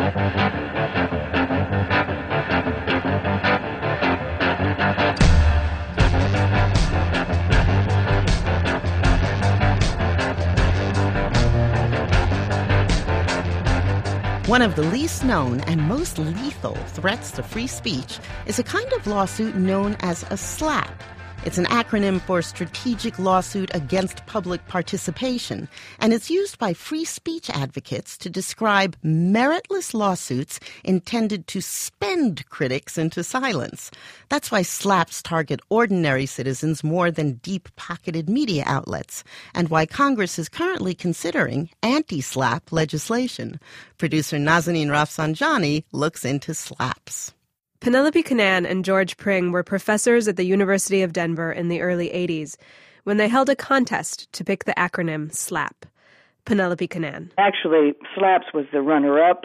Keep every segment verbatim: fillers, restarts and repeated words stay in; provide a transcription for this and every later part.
One of the least known and most lethal threats to free speech is a kind of lawsuit known as a SLAPP. It's an acronym for Strategic Lawsuit Against Public Participation, and it's used by free speech advocates to describe meritless lawsuits intended to spend critics into silence. That's why SLAPPs target ordinary citizens more than deep-pocketed media outlets, and why Congress is currently considering anti-SLAPP legislation. Producer Nazanin Rafsanjani looks into SLAPPs. Penelope Cannan and George Pring were professors at the University of Denver in the early eighties when they held a contest to pick the acronym SLAPP. Penelope Cannan. Actually, SLAPPs was the runner-up.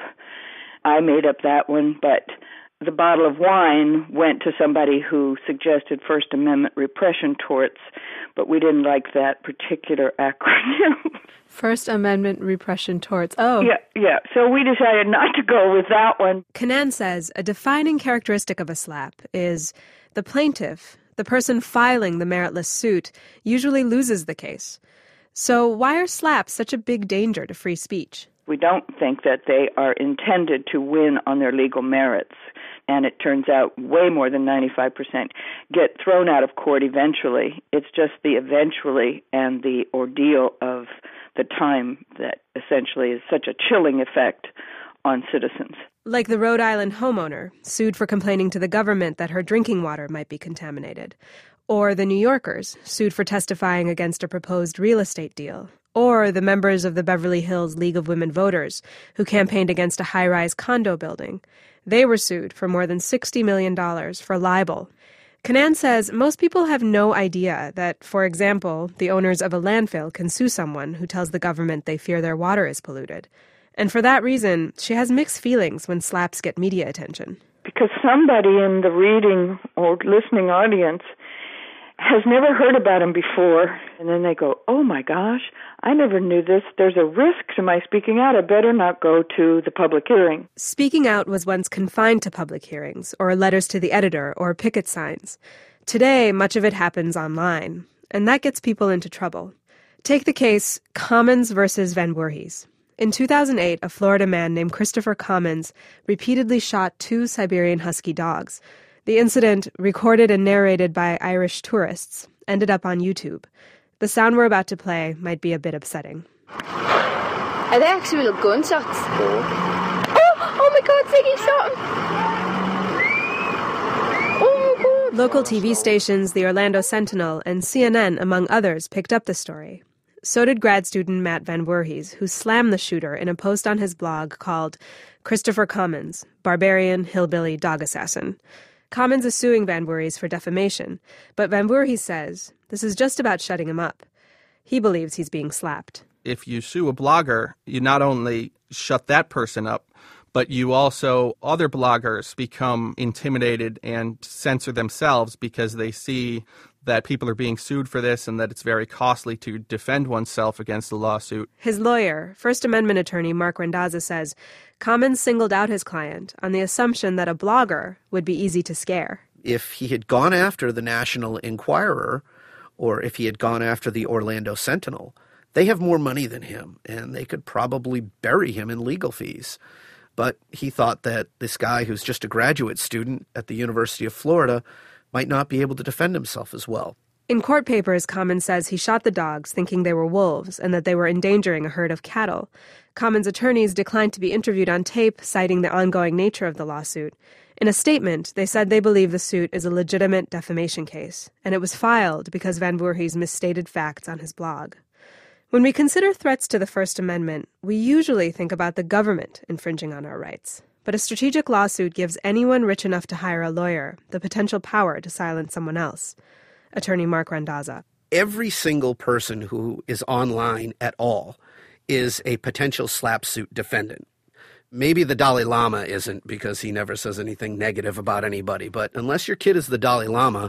I made up that one, but the bottle of wine went to somebody who suggested First Amendment repression torts, but we didn't like that particular acronym. First Amendment repression torts. Oh. Yeah, yeah. So we decided not to go with that one. Cannan says a defining characteristic of a SLAPP is the plaintiff, the person filing the meritless suit, usually loses the case. So why are SLAPPs such a big danger to free speech? We don't think that they are intended to win on their legal merits. And it turns out way more than ninety-five percent get thrown out of court eventually. It's just the eventually and the ordeal of the time that essentially is such a chilling effect on citizens. Like the Rhode Island homeowner sued for complaining to the government that her drinking water might be contaminated. Or the New Yorkers sued for testifying against a proposed real estate deal. Or the members of the Beverly Hills League of Women Voters who campaigned against a high-rise condo building. They were sued for more than sixty million dollars for libel. Cannan says most people have no idea that, for example, the owners of a landfill can sue someone who tells the government they fear their water is polluted. And for that reason, she has mixed feelings when SLAPPs get media attention. Because somebody in the reading or listening audience has never heard about them before, and then they go, oh my gosh, I never knew this. There's a risk to my speaking out. I better not go to the public hearing. Speaking out was once confined to public hearings, or letters to the editor, or picket signs. Today, much of it happens online, and that gets people into trouble. Take the case Commons versus Van Voorhis. In two thousand eight, a Florida man named Christopher Commons repeatedly shot two Siberian Husky dogs. The incident, recorded and narrated by Irish tourists, ended up on YouTube. The sound we're about to play might be a bit upsetting. Are they actually little gunshots? Oh, oh my God, Ziggy shot him! Oh my God! Local T V stations, the Orlando Sentinel, and C N N, among others, picked up the story. So did grad student Matt Van Voorhis, who slammed the shooter in a post on his blog called Christopher Commons, Barbarian Hillbilly Dog Assassin. Commons is suing Van Voorhis for defamation, but Van Voorhis says this is just about shutting him up. He believes he's being slapped. If you sue a blogger, you not only shut that person up, but you also, other bloggers become intimidated and censor themselves because they see that people are being sued for this and that it's very costly to defend oneself against a lawsuit. His lawyer, First Amendment attorney Mark Randazza, says Commons singled out his client on the assumption that a blogger would be easy to scare. If he had gone after the National Enquirer, or if he had gone after the Orlando Sentinel, they have more money than him, and they could probably bury him in legal fees. But he thought that this guy who's just a graduate student at the University of Florida might not be able to defend himself as well. In court papers, Commons says he shot the dogs thinking they were wolves and that they were endangering a herd of cattle. Commons' attorneys declined to be interviewed on tape, citing the ongoing nature of the lawsuit. In a statement, they said they believe the suit is a legitimate defamation case, and it was filed because Van Voorhis misstated facts on his blog. When we consider threats to the First Amendment, we usually think about the government infringing on our rights. But a strategic lawsuit gives anyone rich enough to hire a lawyer the potential power to silence someone else. Attorney Mark Randazza. Every single person who is online at all is a potential SLAPP suit defendant. Maybe the Dalai Lama isn't because he never says anything negative about anybody, but unless your kid is the Dalai Lama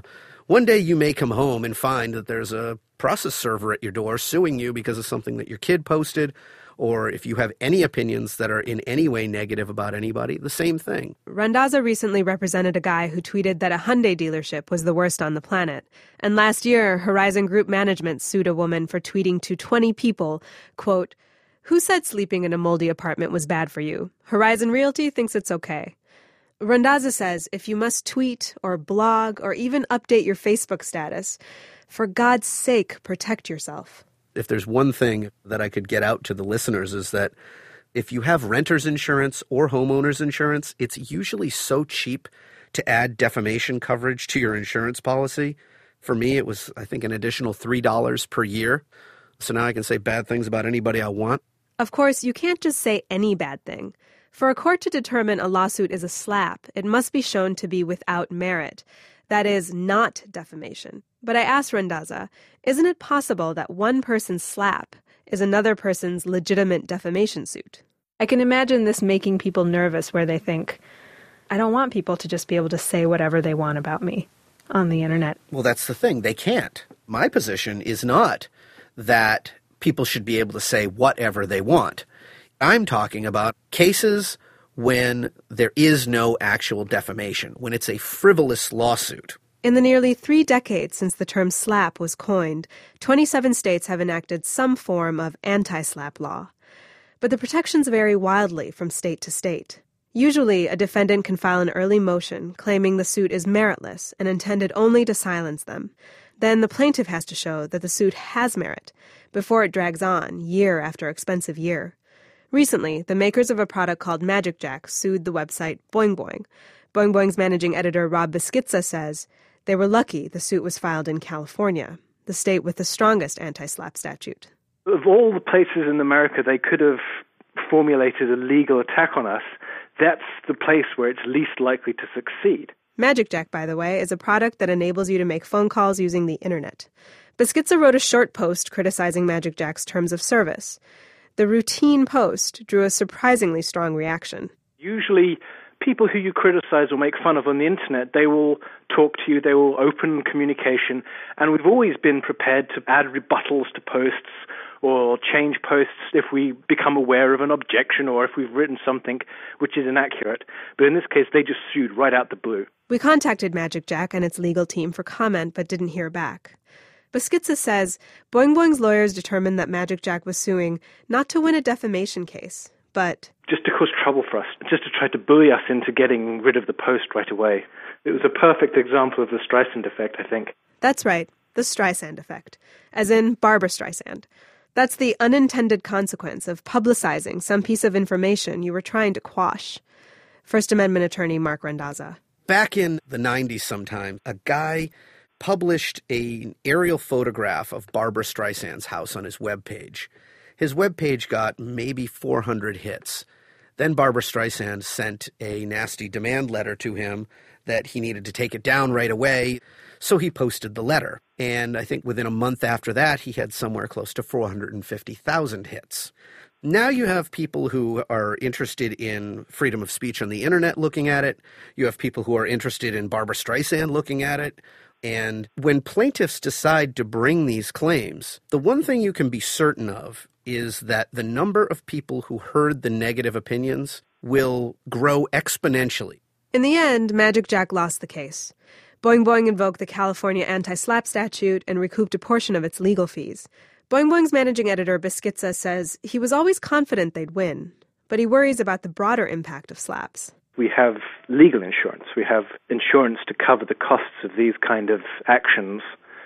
One day you may come home and find that there's a process server at your door suing you because of something that your kid posted, or if you have any opinions that are in any way negative about anybody, the same thing. Randazza recently represented a guy who tweeted that a Hyundai dealership was the worst on the planet. And last year, Horizon Group Management sued a woman for tweeting to twenty people, quote, "Who said sleeping in a moldy apartment was bad for you? Horizon Realty thinks it's okay." Randazza says if you must tweet or blog or even update your Facebook status, for God's sake, protect yourself. If there's one thing that I could get out to the listeners is that if you have renter's insurance or homeowner's insurance, it's usually so cheap to add defamation coverage to your insurance policy. For me, it was, I think, an additional three dollars per year. So now I can say bad things about anybody I want. Of course, you can't just say any bad thing. For a court to determine a lawsuit is a slap, it must be shown to be without merit. That is, not defamation. But I asked Randazza, isn't it possible that one person's slap is another person's legitimate defamation suit? I can imagine this making people nervous where they think, I don't want people to just be able to say whatever they want about me on the internet. Well, that's the thing. They can't. My position is not that people should be able to say whatever they want. I'm talking about cases when there is no actual defamation, when it's a frivolous lawsuit. In the nearly three decades since the term slap was coined, twenty-seven states have enacted some form of anti-slap law. But the protections vary wildly from state to state. Usually, a defendant can file an early motion claiming the suit is meritless and intended only to silence them. Then the plaintiff has to show that the suit has merit before it drags on year after expensive year. Recently, the makers of a product called Magic Jack sued the website Boing Boing. Boing Boing's managing editor Rob Beschizza says they were lucky the suit was filed in California, the state with the strongest anti-slap statute. Of all the places in America they could have formulated a legal attack on us, that's the place where it's least likely to succeed. Magic Jack, by the way, is a product that enables you to make phone calls using the internet. Beschizza wrote a short post criticizing Magic Jack's terms of service. The routine post drew a surprisingly strong reaction. Usually, people who you criticize or make fun of on the internet, they will talk to you, they will open communication, and we've always been prepared to add rebuttals to posts or change posts if we become aware of an objection or if we've written something which is inaccurate. But in this case, they just sued right out the blue. We contacted Magic Jack and its legal team for comment but didn't hear back. Beschizza says Boing Boing's lawyers determined that Magic Jack was suing not to win a defamation case, but just to cause trouble for us, just to try to bully us into getting rid of the post right away. It was a perfect example of the Streisand effect, I think. That's right, the Streisand effect, as in Barbra Streisand. That's the unintended consequence of publicizing some piece of information you were trying to quash. First Amendment attorney Mark Randazza. Back in the nineties sometime, a guy published an aerial photograph of Barbra Streisand's house on his webpage. His webpage got maybe four hundred hits. Then Barbra Streisand sent a nasty demand letter to him that he needed to take it down right away, so he posted the letter. And I think within a month after that, he had somewhere close to four hundred fifty thousand hits. Now you have people who are interested in freedom of speech on the internet looking at it. You have people who are interested in Barbra Streisand looking at it. And when plaintiffs decide to bring these claims, the one thing you can be certain of is that the number of people who heard the negative opinions will grow exponentially. In the end, Magic Jack lost the case. Boing Boing invoked the California anti-slap statute and recouped a portion of its legal fees. Boing Boing's managing editor, Beschizza, says he was always confident they'd win, but he worries about the broader impact of slaps. We have legal insurance. We have insurance to cover the costs of these kind of actions.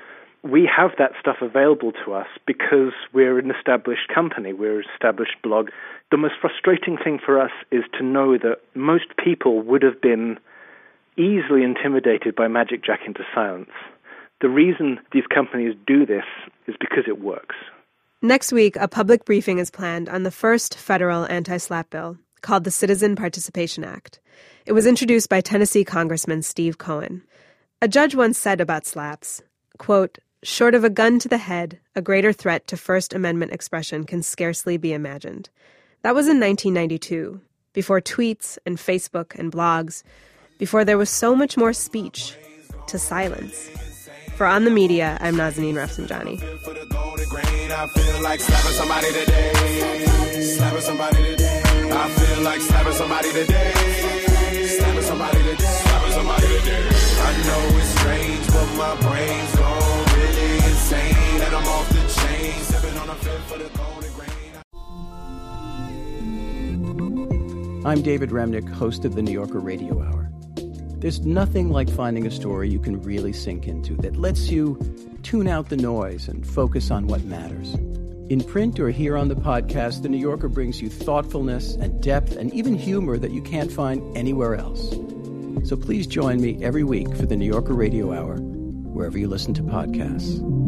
We have that stuff available to us because we're an established company. We're an established blog. The most frustrating thing for us is to know that most people would have been easily intimidated by Magic Jack into silence. The reason these companies do this is because it works. Next week, a public briefing is planned on the first federal anti-slap bill, called the Citizen Participation Act. It was introduced by Tennessee Congressman Steve Cohen. A judge once said about slaps, quote, "Short of a gun to the head, a greater threat to First Amendment expression can scarcely be imagined." That was in nineteen ninety-two, before tweets and Facebook and blogs, before there was so much more speech to silence. For On the Media, I'm Nazanin Rafsanjani. I feel like slapping somebody today. Slapping somebody today. I feel like slapping somebody today. Slapping somebody today. Slapping somebody today. I know it's strange, but my brain's gone really insane. And I'm off the chain, stepping on a fifth for the golden grain. I'm David Remnick, host of the New Yorker Radio Hour. There's nothing like finding a story you can really sink into that lets you tune out the noise and focus on what matters. In print or here on the podcast, The New Yorker brings you thoughtfulness and depth and even humor that you can't find anywhere else. So please join me every week for the New Yorker Radio Hour, wherever you listen to podcasts.